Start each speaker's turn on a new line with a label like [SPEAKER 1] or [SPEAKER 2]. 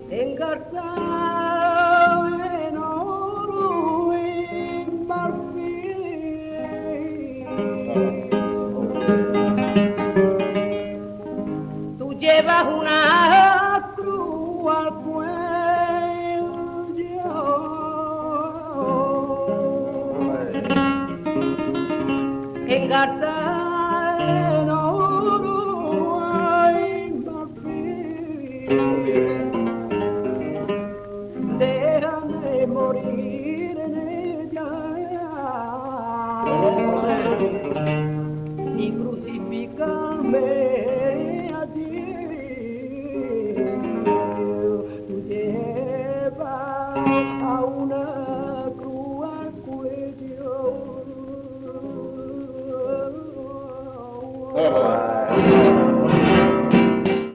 [SPEAKER 1] engarzado en oro y marfil. Tú llevas una cruz al cuello, engarzada en oro y marfil.